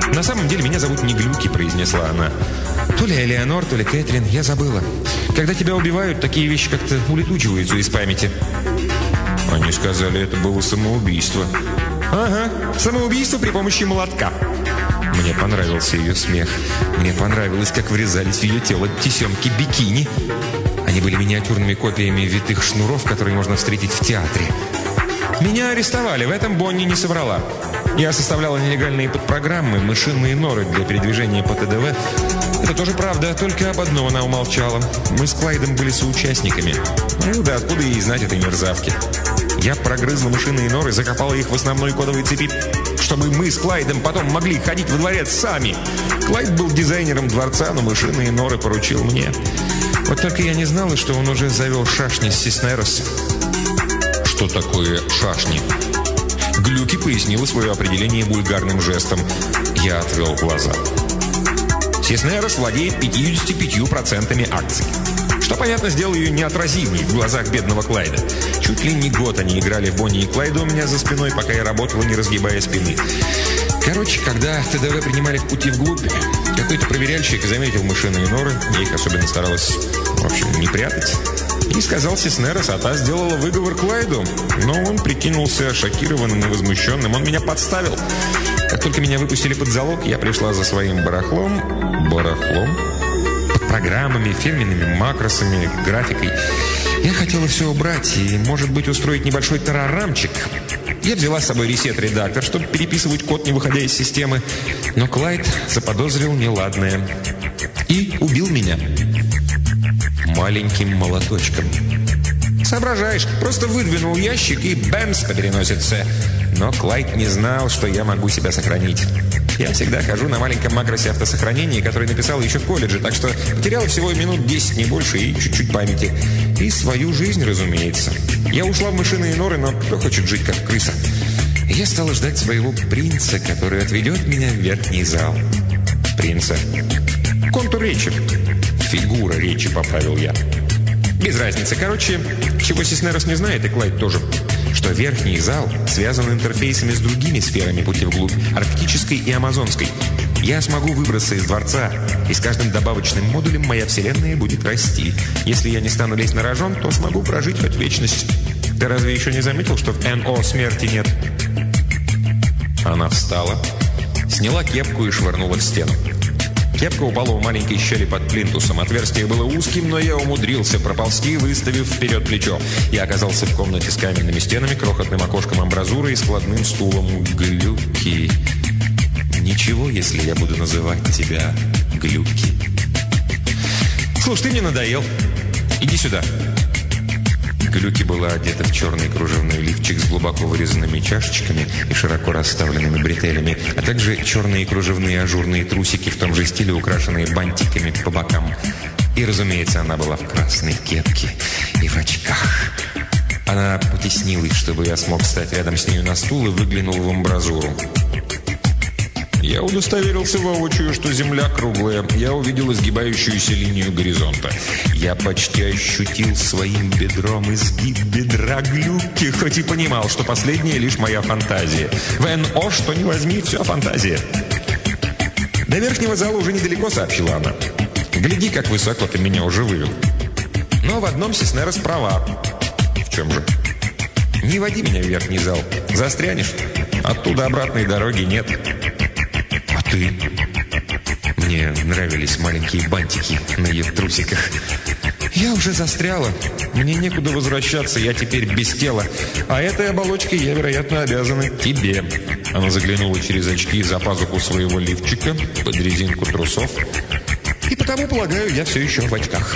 «На самом деле меня зовут не Глюки», — произнесла она. «То ли Элеонор, то ли Кэтрин, я забыла. Когда тебя убивают, такие вещи как-то улетучиваются из памяти». Они сказали, это было самоубийство. «Ага, самоубийство при помощи молотка». Мне понравился ее смех. Мне понравилось, как врезались в ее тело тесемки бикини. Они были миниатюрными копиями витых шнуров, которые можно встретить в театре. Меня арестовали, в этом Бонни не соврала. Я составляла нелегальные подпрограммы, мышиные норы для передвижения по ТДВ. Это тоже правда, только об одном она умолчала. Мы с Клайдом были соучастниками. Ну да, откуда ей знать этой мерзавки? Я прогрызла мышиные норы, закопала их в основной кодовой цепи, чтобы мы с Клайдом потом могли ходить во дворец сами. Клайд был дизайнером дворца, но мышиные норы поручил мне. Вот только я не знала, что он уже завел шашни с Сиснерос. Что такое шашни? Глюки пояснила свое определение вульгарным жестом. Я отвел глаза. Сиснерос владеет пятьюдесятью пятью процентами акций. Что, понятно, сделало ее неотразимой в глазах бедного Клайда. Чуть ли не год они играли в Бонни и Клайда у меня за спиной, пока я работала, не разгибая спины. Короче, когда ТДВ принимали в пути вглубь, какой-то проверяльщик заметил мышиные норы, я их особенно старалась, в общем, не прятать, и сказал Сиснерос, а та сделала выговор Клайду, но он прикинулся шокированным и возмущенным, он меня подставил. Как только меня выпустили под залог, я пришла за своим барахлом, барахлом, под программами, фирменными макросами, графикой. Я хотела все убрать и, может быть, устроить небольшой тарарамчик. Я взяла с собой ресет-редактор, чтобы переписывать код, не выходя из системы. Но Клайд заподозрил неладное и убил меня маленьким молоточком. Соображаешь, просто выдвинул ящик и бэмс по переносице. Но Клайд не знал, что я могу себя сохранить. Я всегда хожу на маленьком макросе автосохранения, который написал еще в колледже, так что потерял всего минут десять, не больше, и чуть-чуть памяти. И свою жизнь, разумеется. Я ушла в мышиные норы, но кто хочет жить как крыса? И я стала ждать своего принца, который отведет меня в верхний зал. Принца. Контур речи. Фигура речи, поправил я. Без разницы. Короче, чего Сиснерос не знает, и Клайд тоже. Что верхний зал связан интерфейсами с другими сферами пути вглубь, арктической и амазонской. Я смогу выбраться из дворца, и с каждым добавочным модулем моя вселенная будет расти. Если я не стану лезть на рожон, то смогу прожить хоть вечность. Ты разве еще не заметил, что в эн о смерти нет? Она встала, сняла кепку и швырнула в стену. Кепка упала в маленькой щели под плинтусом. Отверстие было узким, но я умудрился проползти, выставив вперед плечо. Я оказался в комнате с каменными стенами, крохотным окошком амбразуры и складным стулом. Глюки. Ничего, если я буду называть тебя Глюки. Слушай, ты мне надоел. Иди сюда. Глюки была одета в черный кружевной лифчик с глубоко вырезанными чашечками и широко расставленными бретелями, а также черные кружевные ажурные трусики в том же стиле, украшенные бантиками по бокам. И, разумеется, она была в красной кепке и в очках. Она потеснилась, чтобы я смог встать рядом с нею на стул, и выглянул в амбразуру. Я удостоверился воочию, что земля круглая. Я увидел изгибающуюся линию горизонта. Я почти ощутил своим бедром изгиб бедра Глюки, хоть и понимал, что последнее лишь моя фантазия. В эн о, что ни возьми, все фантазия. До верхнего зала уже недалеко, сообщила она. Гляди, как высоко ты меня уже вывел. Но в одном Сиснерос права. В чем же? Не води меня в верхний зал. Застрянешь. Оттуда обратной дороги нет. Ты. Мне нравились маленькие бантики на ее трусиках. Я уже застряла. Мне некуда возвращаться, я теперь без тела. А этой оболочкой я, вероятно, обязана тебе. Она заглянула через очки за пазуху своего лифчика под резинку трусов. И потому, полагаю, я все еще в очках.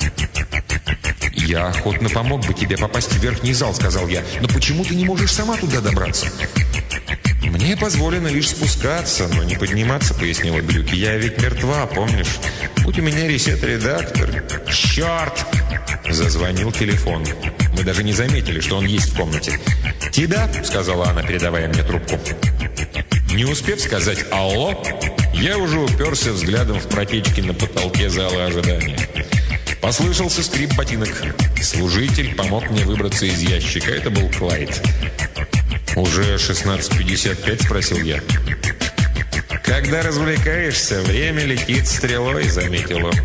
Я охотно помог бы тебе попасть в верхний зал, сказал я. Но почему ты не можешь сама туда добраться? «Мне позволено лишь спускаться, но не подниматься», — пояснила Глюки. «Я ведь мертва, помнишь? Будь у меня ресет-редактор». «Черт!» — зазвонил телефон. Мы даже не заметили, что он есть в комнате. «Тебя?» — сказала она, передавая мне трубку. Не успев сказать «Алло», я уже уперся взглядом в протечки на потолке зала ожидания. Послышался скрип ботинок. Служитель помог мне выбраться из ящика. Это был Клайд. «Уже шестнадцать пятьдесят пять?» – спросил я. «Когда развлекаешься, время летит стрелой», — заметил он.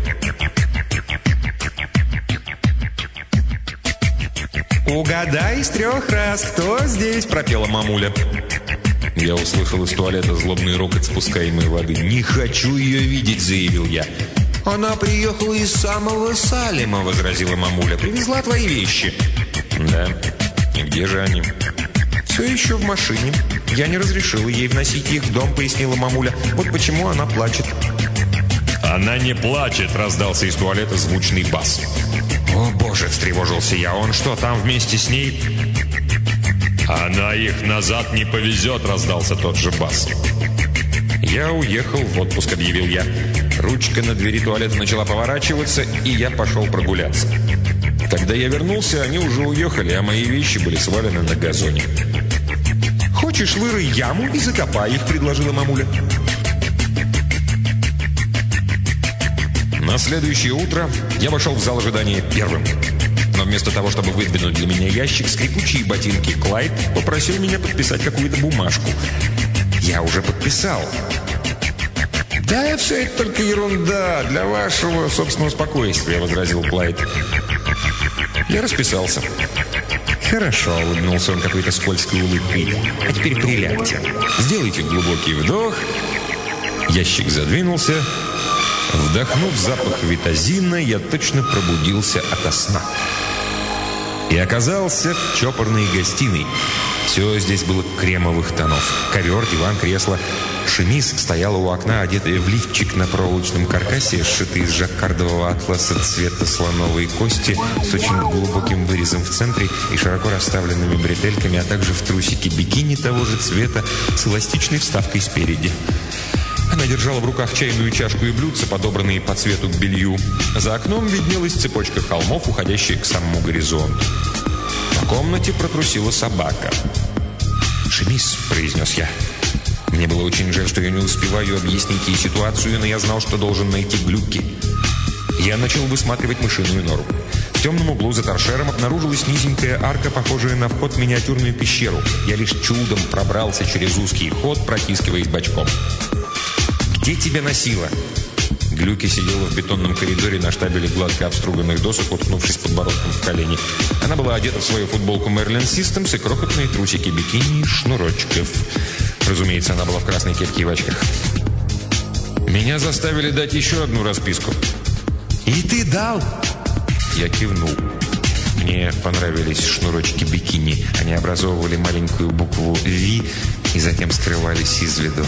«Угадай из трех раз, кто здесь?» — пропела мамуля. Я услышал из туалета злобный рокот спускаемой воды. «Не хочу ее видеть», — заявил я. «Она приехала из самого Салема», — возразила мамуля. «Привезла твои вещи». «Да. И где же они?» «Все еще в машине. Я не разрешила ей вносить их в дом», — пояснила мамуля. «Вот почему она плачет». «Она не плачет», — раздался из туалета звучный бас. «О, боже!» — встревожился я. «Он что, там вместе с ней?» «Она их назад не повезет», — раздался тот же бас. «Я уехал в отпуск», — объявил я. Ручка на двери туалета начала поворачиваться, и я пошел прогуляться. Когда я вернулся, они уже уехали, а мои вещи были свалены на газоне. «Хочешь, вырой яму и закопай их», — предложила мамуля. На следующее утро я вошел в зал ожидания первым. Но вместо того, чтобы выдвинуть для меня ящик, скрипучие ботинки Клайд попросил меня подписать какую-то бумажку. Я уже подписал. «Да, все это только ерунда, для вашего собственного спокойствия», — возразил Клайд. Я расписался. «Хорошо», — улыбнулся он какой-то скользкой улыбкой. «А теперь прилягте. Сделайте глубокий вдох». Ящик задвинулся. Вдохнув запах витазина, я точно пробудился ото сна. И оказался в чопорной гостиной. Все здесь было кремовых тонов. Ковер, диван, кресло. Шемис стояла у окна, одетая в лифчик на проволочном каркасе, сшитый из жаккардового атласа цвета слоновой кости, с очень глубоким вырезом в центре и широко расставленными бретельками, а также в трусике бикини того же цвета с эластичной вставкой спереди. Она держала в руках чайную чашку и блюдце, подобранные по цвету к белью. За окном виднелась цепочка холмов, уходящая к самому горизонту. В комнате протрусила собака. «Шемис», — произнес я. Мне было очень жаль, что я не успеваю объяснить ей ситуацию, но я знал, что должен найти глюки. Я начал высматривать мышиную нору. В темном углу за торшером обнаружилась низенькая арка, похожая на вход в миниатюрную пещеру. Я лишь чудом пробрался через узкий ход, протискиваясь бочком. «Где тебя носило?» Глюки сидела в бетонном коридоре на штабеле гладко обструганных досок, уткнувшись подбородком в колени. Она была одета в свою футболку Merlin Systems и крохотные трусики бикини из шнурочков. Разумеется, она была в красной кепке и в очках. Меня заставили дать еще одну расписку. «И ты дал?» Я кивнул. Мне понравились шнурочки бикини. Они образовывали маленькую букву «Ви» и затем скрывались из виду.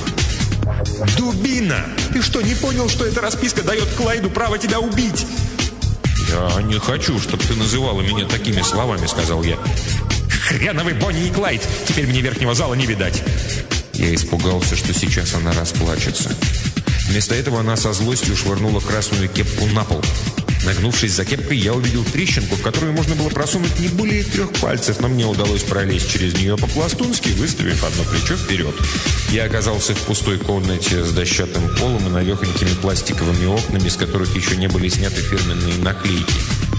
«Дубина! Ты что, не понял, что эта расписка дает Клайду право тебя убить?» «Я не хочу, чтобы ты называла меня такими словами», — сказал я. «Хреновый Бонни и Клайд! Теперь мне верхнего зала не видать!» Я испугался, что сейчас она расплачется. Вместо этого она со злостью швырнула красную кепку на пол. Нагнувшись за кепкой, я увидел трещинку, в которую можно было просунуть не более трех пальцев, но мне удалось пролезть через нее по-пластунски, выставив одно плечо вперед. Я оказался в пустой комнате с дощатым полом и навехонькими пластиковыми окнами, с которых еще не были сняты фирменные наклейки.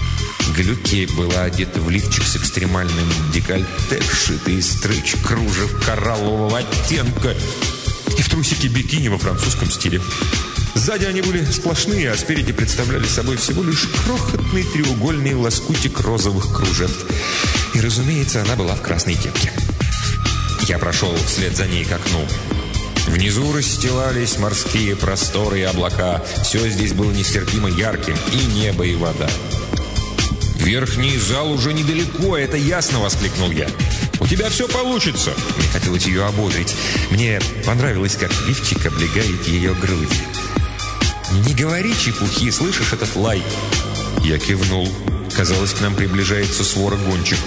Глюки была одета в лифчик с экстремальным декольте, сшитый из стрыч, кружев кораллового оттенка и в трусике бикини во французском стиле. Сзади они были сплошные, а спереди представляли собой всего лишь крохотный треугольный лоскутик розовых кружев. И, разумеется, она была в красной кепке. Я прошел вслед за ней к окну. Внизу расстилались морские просторы и облака. Все здесь было нестерпимо ярким, и небо, и вода. «Верхний зал уже недалеко, это ясно!» — воскликнул я. «У тебя все получится!» Мне хотелось ее ободрить. Мне понравилось, как лифчик облегает ее грудь. «Не говори чепухи, слышишь этот лай?» Я кивнул. Казалось, к нам приближается свора гончих.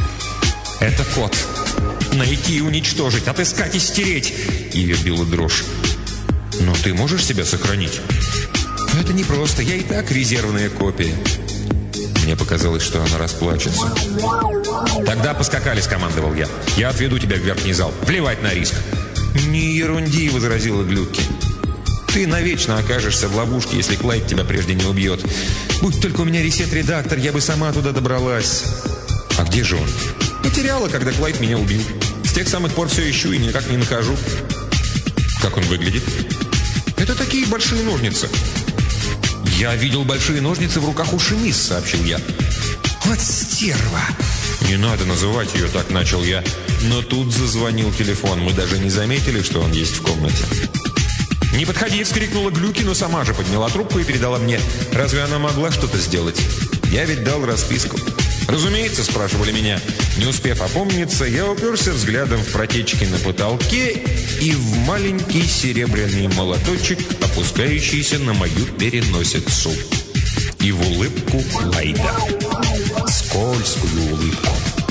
«Это кот. Найти и уничтожить, отыскать и стереть!» Ее била дрожь. «Но ты можешь себя сохранить?» «Это непросто, я и так резервная копия». Мне показалось, что она расплачется. «Тогда поскакали», — скомандовал я. «Я отведу тебя в верхний зал. Плевать на риск». «Не ерунди», — возразила Глюки. «Ты навечно окажешься в ловушке, если Клайд тебя прежде не убьет. Будь только у меня ресет-редактор, я бы сама туда добралась». «А где же он?» «Потеряла, когда Клайд меня убил. С тех самых пор все ищу и никак не нахожу». «Как он выглядит?» Это такие большие ножницы». «Я видел большие ножницы в руках у Шемис», — сообщил я. «Вот стерва!» «Не надо называть ее так», — начал я. Но тут зазвонил телефон. Мы даже не заметили, что он есть в комнате. «Не подходи!» — вскрикнула Глюки, но сама же подняла трубку и передала мне. Разве она могла что-то сделать? Я ведь дал расписку. «Разумеется», — спрашивали меня. Не успев опомниться, я уперся взглядом в протечки на потолке и в маленький серебряный молоточек, опускающийся на мою переносицу. И в улыбку Клайда. Скользкую улыбку.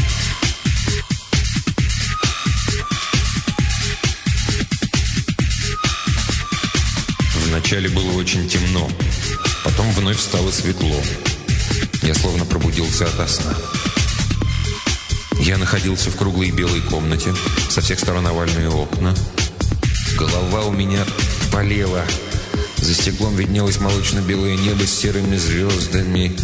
Вначале было очень темно. Потом вновь стало светло. Я словно пробудился ото сна. Я находился в круглой белой комнате. Со всех сторон овальные окна. Голова у меня болела. За стеклом виднелось молочно-белое небо с серыми звездами.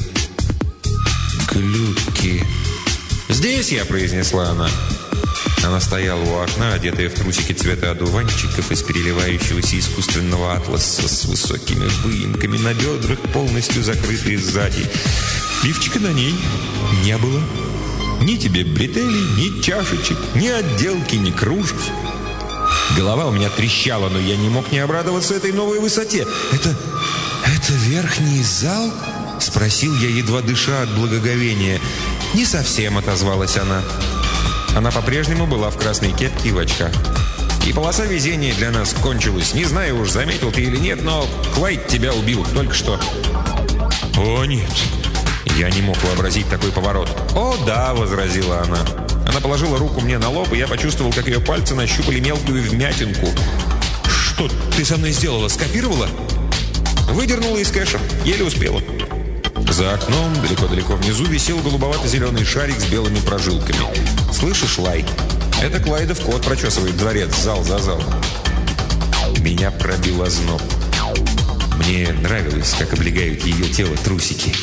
«Глюки!» «Здесь я!» — произнесла она. Она стояла у окна, одетая в трусики цвета одуванчиков из переливающегося искусственного атласа с высокими выемками на бедрах, полностью закрытые сзади. Лифчика на ней не было. Ни тебе бретелей, ни чашечек, ни отделки, ни кружев. Голова у меня трещала, но я не мог не обрадоваться этой новой высоте. «Это... это верхний зал?» — спросил я, едва дыша от благоговения. «Не совсем», — отозвалась она. Она по-прежнему была в красной кепке и в очках. И полоса везения для нас кончилась. Не знаю уж, заметил ты или нет, но Клайд тебя убил только что. «О, нет!» Я не мог вообразить такой поворот. «О, да!» — возразила она. Она положила руку мне на лоб, и я почувствовал, как ее пальцы нащупали мелкую вмятинку. «Что ты со мной сделала? Скопировала?» «Выдернула из кэша. Еле успела». За окном, далеко-далеко внизу, висел голубовато-зеленый шарик с белыми прожилками. «Слышишь, Лай? Это Клайдов кот прочесывает дворец, зал за залом». Меня пробил озноб. Мне нравилось, как облегают ее тело трусики.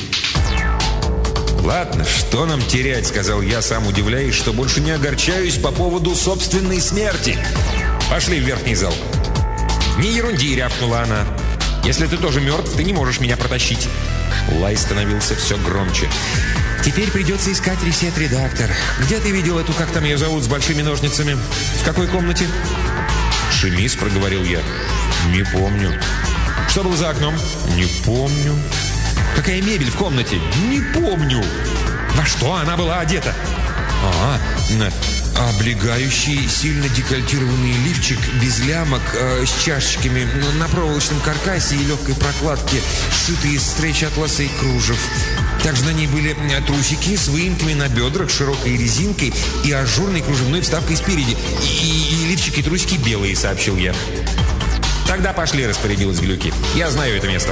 «Ладно, что нам терять?» — сказал я, сам удивляясь, что больше не огорчаюсь по поводу собственной смерти. «Пошли в верхний зал». «Не ерунди!» — рявкнула она. «Если ты тоже мертв, ты не можешь меня протащить». Лай становился все громче. «Теперь придется искать ресет-редактор. Где ты видел эту, как там ее зовут, с большими ножницами? В какой комнате?» «Шемис», — проговорил я. «Не помню». «Что было за окном?» «Не помню». «Какая мебель в комнате?» «Не помню». «Во что она была одета?» «А, облегающий, сильно декольтированный лифчик без лямок, э, с чашечками, на проволочном каркасе и легкой прокладке, сшитые из стрейч-атласа и кружев. Также на ней были трусики с выемками на бедрах, широкой резинкой и ажурной кружевной вставкой спереди. И, и, и лифчики и трусики белые», — сообщил я. «Тогда пошли», — распорядилась Глюки. «Я знаю это место».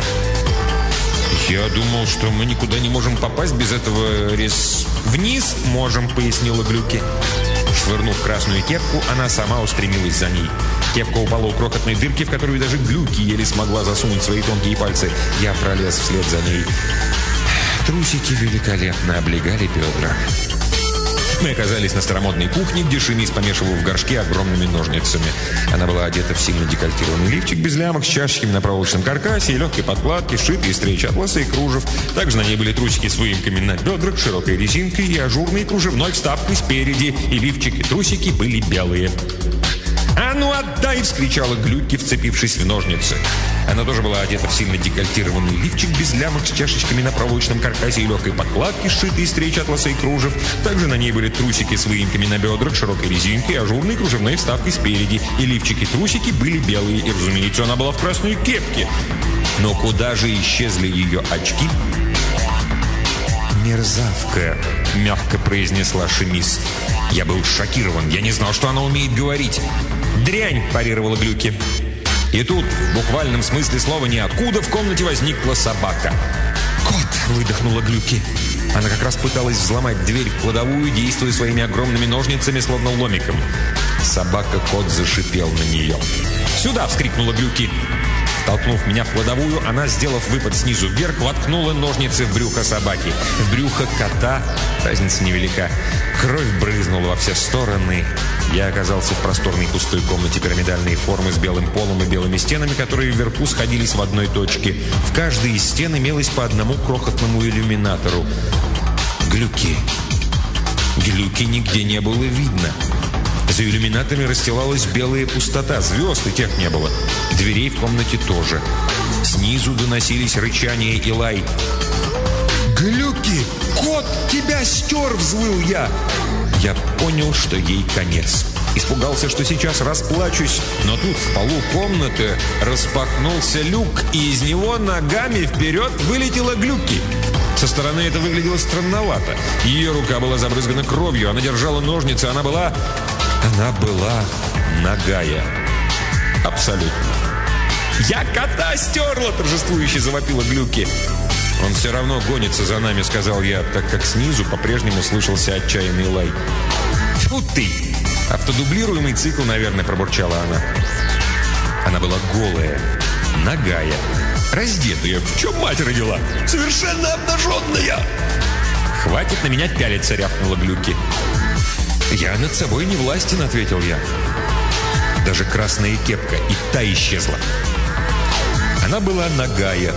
«Я думал, что мы никуда не можем попасть без этого рез...» «Вниз можем», — пояснила Глюки. Швырнув красную кепку, она сама устремилась за ней. Кепка упала у крохотной дырки, в которую даже Глюки еле смогла засунуть свои тонкие пальцы. Я пролез вслед за ней. Трусики великолепно облегали бедра. Мы оказались на старомодной кухне, где Шемис помешивал в горшке огромными ножницами. Она была одета в сильно декольтированный лифчик без лямок, с чашечками на проволочном каркасе и легкой подкладке, сшитые из стрейч-атласа и кружев. Также на ней были трусики с выемками на бедрах, широкой резинкой и ажурной кружевной вставкой спереди. И лифчик, и трусики были белые. «А ну отдай!» — вскричала Глюки, вцепившись в ножницы. Она тоже была одета в сильно декольтированный лифчик без лямок с чашечками на проволочном каркасе и легкой подкладке, сшитой из стрейч-атласа и кружев. Также на ней были трусики с выемками на бедрах, широкой резинкой, ажурной кружевной вставкой спереди. И лифчики и трусики были белые. И, разумеется, она была в красной кепке. Но куда же исчезли ее очки? «Мерзавка», — мягко произнесла Шемис. Я был шокирован. Я не знал, что она умеет говорить. «Дрянь», — парировала Глюки. И тут, в буквальном смысле слова ниоткуда, в комнате возникла собака. «Кот!» — выдохнула Глюки. Она как раз пыталась взломать дверь в кладовую, действуя своими огромными ножницами, словно ломиком. Собака-кот зашипел на нее. «Сюда!» — вскрикнула Глюки. Толкнув меня в кладовую, она, сделав выпад снизу вверх, воткнула ножницы в брюхо собаки. В брюхо кота разница невелика. Кровь брызнула во все стороны. Я оказался в просторной пустой комнате пирамидальной формы с белым полом и белыми стенами, которые вверху сходились в одной точке. В каждой из стен имелось по одному крохотному иллюминатору. Глюки. Глюки нигде не было видно. За иллюминаторами расстилалась белая пустота. Звезд и тех не было. Дверей в комнате тоже. Снизу доносились рычание и лай. «Глюки! Кот тебя стер!» — взвыл я. Я понял, что ей конец. Испугался, что сейчас расплачусь. Но тут в полу комнаты распахнулся люк, и из него ногами вперед вылетела Глюки. Со стороны это выглядело странновато. Ее рука была забрызгана кровью, она держала ножницы, она была... Она была нагая. Абсолютно. «Я кота стерла!» — торжествующе завопила Глюки. «Он все равно гонится за нами», — сказал я, так как снизу по-прежнему слышался отчаянный лай. «Фу ты! Автодублируемый цикл, наверное», — пробурчала она. Она была голая, нагая, раздетая. В чем мать родила? Совершенно обнаженная! «Хватит на меня пялиться!» — рявкнула Глюки. «Я над собой не властен», — ответил я. Даже красная кепка и та исчезла. Она была нагая,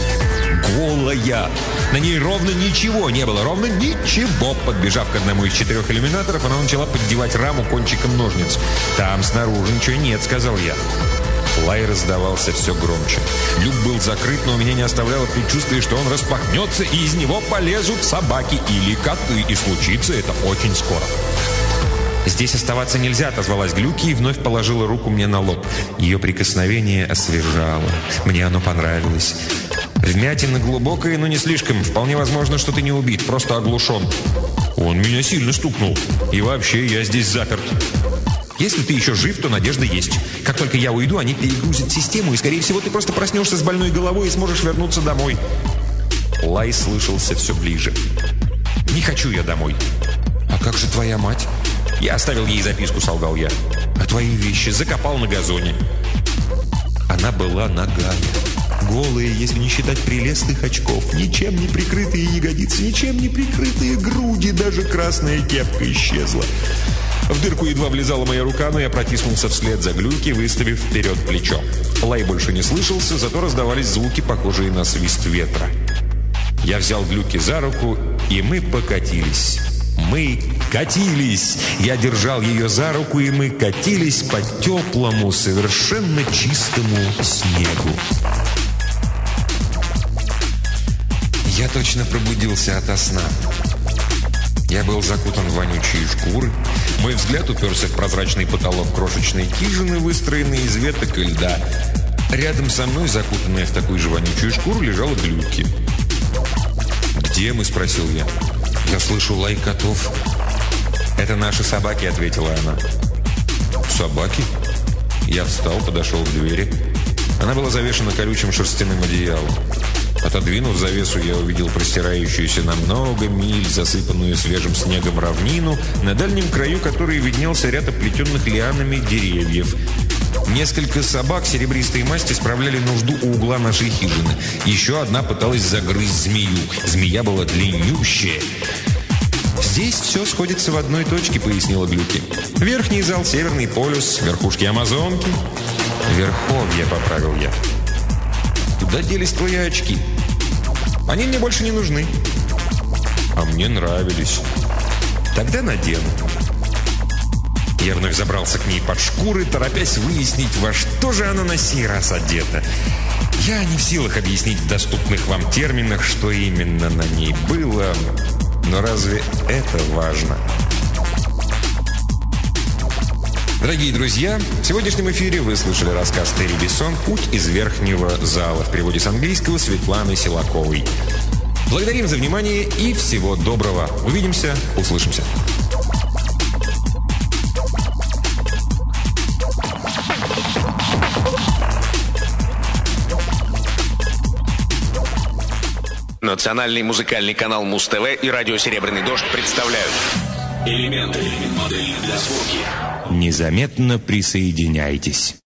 голая. На ней ровно ничего не было, ровно ничего. Подбежав к одному из четырех иллюминаторов, она начала поддевать раму кончиком ножниц. «Там снаружи ничего нет», — сказал я. Лай раздавался все громче. Люк был закрыт, но у меня не оставляло предчувствие, что он распахнется, и из него полезут собаки или коты. И случится это очень скоро. «Здесь оставаться нельзя», — отозвалась Глюки и вновь положила руку мне на лоб. Ее прикосновение освежало. Мне оно понравилось. «Вмятина глубокая, но не слишком. Вполне возможно, что ты не убит, просто оглушен». «Он меня сильно стукнул. И вообще, я здесь заперт». «Если ты еще жив, то надежда есть. Как только я уйду, они перегрузят систему, и, скорее всего, ты просто проснешься с больной головой и сможешь вернуться домой». Лай слышался все ближе. «Не хочу я домой». «А как же твоя мать?» «Я оставил ей записку», — солгал я. «А твои вещи закопал на газоне». Она была нагая, голая, если не считать прелестных очков, ничем не прикрытые ягодицы, ничем не прикрытые груди, даже красная кепка исчезла. В дырку едва влезала моя рука, но я протиснулся вслед за Глюки, выставив вперед плечо. Лай больше не слышался, зато раздавались звуки, похожие на свист ветра. Я взял Глюки за руку, и мы покатились. Мы катились. Я держал ее за руку, и мы катились по теплому, совершенно чистому снегу. Я точно пробудился ото сна. Я был закутан в вонючие шкуры. Мой взгляд уперся в прозрачный потолок крошечной хижины, выстроенной из веток и льда. Рядом со мной, закутанная в такую же вонючую шкуру, лежала Глюки. «Где мы?» – спросил я. «Я слышу лай котов». «Это наши собаки», — ответила она. «Собаки?» Я встал, подошел к двери. Она была завешена колючим шерстяным одеялом. Отодвинув завесу, я увидел простирающуюся на много миль, засыпанную свежим снегом равнину, на дальнем краю которой виднелся ряд оплетенных лианами деревьев. Несколько собак серебристой масти справляли нужду у угла нашей хижины. Еще одна пыталась загрызть змею. Змея была длиннющая. «Здесь все сходится в одной точке», — пояснила Глюки. «Верхний зал, Северный полюс, верхушки Амазонки». «Верховья», — поправил я. «Куда делись твои очки?» «Они мне больше не нужны». «А мне нравились». «Тогда надену». Я вновь забрался к ней под шкуры, торопясь выяснить, во что же она на сей раз одета. Я не в силах объяснить в доступных вам терминах, что именно на ней было, но разве это важно? Дорогие друзья, в сегодняшнем эфире вы слышали рассказ Терри Бессон «Путь из верхнего зала» в переводе с английского Светланы Силаковой. Благодарим за внимание и всего доброго. Увидимся, услышимся. Национальный музыкальный канал Муз-ТВ и радио «Серебряный дождь» представляют элементы модели для звуки. Незаметно присоединяйтесь.